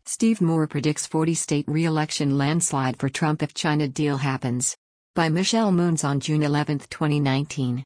Steve Moore predicts 40-state re-election landslide for Trump if China deal happens. By Michelle Moons on June 11, 2019.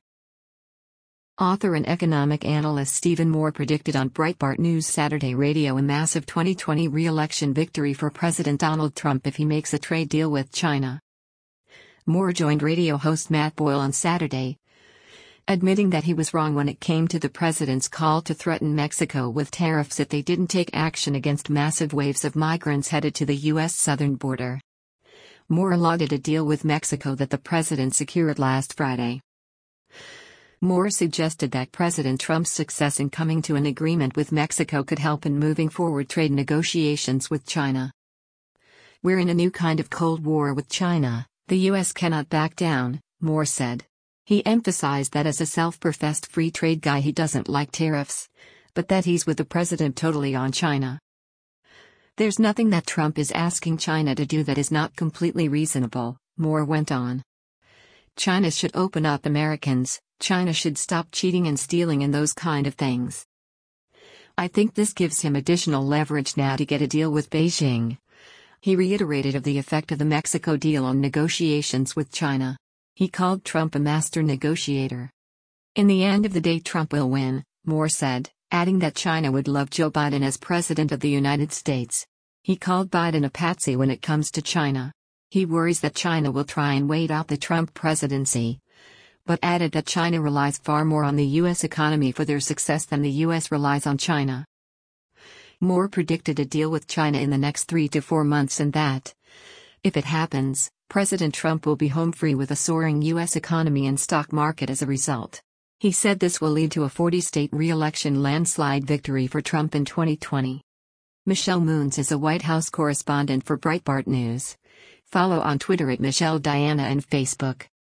Author and economic analyst Stephen Moore predicted on Breitbart News Saturday Radio a massive 2020 re-election victory for President Donald Trump if he makes a trade deal with China. Moore joined radio host Matt Boyle on Saturday, admitting that he was wrong when it came to the president's call to threaten Mexico with tariffs if they didn't take action against massive waves of migrants headed to the U.S. southern border. Moore lauded a deal with Mexico that the president secured last Friday. Moore suggested that President Trump's success in coming to an agreement with Mexico could help in moving forward trade negotiations with China. "We're in a new kind of Cold War with China. The U.S. cannot back down," Moore said. He emphasized that as a self-professed free trade guy he doesn't like tariffs, but that he's with the president totally on China. "There's nothing that Trump is asking China to do that is not completely reasonable," Moore went on. "China should open up Americans, China should stop cheating and stealing and those kind of things. I think this gives him additional leverage now to get a deal with Beijing." He reiterated of the effect of the Mexico deal on negotiations with China. He called Trump a master negotiator. "In the end of the day Trump will win," Moore said, adding that China would love Joe Biden as President of the United States. He called Biden a patsy when it comes to China. He worries that China will try and wait out the Trump presidency, but added that China relies far more on the U.S. economy for their success than the U.S. relies on China. Moore predicted a deal with China in the next 3 to 4 months and that, if it happens, President Trump will be home free with a soaring U.S. economy and stock market as a result. He said this will lead to a 40-state re-election landslide victory for Trump in 2020. Michelle Moons is a White House correspondent for Breitbart News. Follow on Twitter at Michelle Diana and Facebook.